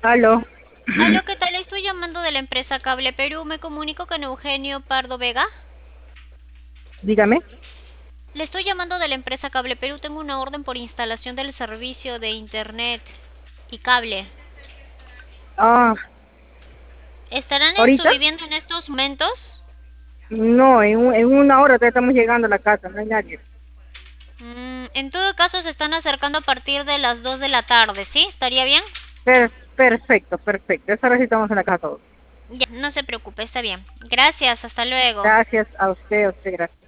Aló, Aló, ¿qué tal? Estoy llamando de la empresa Cable Perú. Me comunico con Eugenio Pardo Vega. dígame. Le estoy llamando de la empresa Cable Perú. Tengo una orden por instalación del servicio de internet y cable. Ah, ¿Estarán en su ¿ahorita? vivienda en estos momentos? No, en una hora ya estamos llegando a la casa, no hay nadie. En todo caso, se están acercando a partir de las 2 de la tarde, ¿sí? ¿Estaría bien? Perfecto, perfecto. Esa hora sí estamos en la casa todos. Ya, no se preocupe, está bien. Gracias, hasta luego. Gracias a usted, gracias.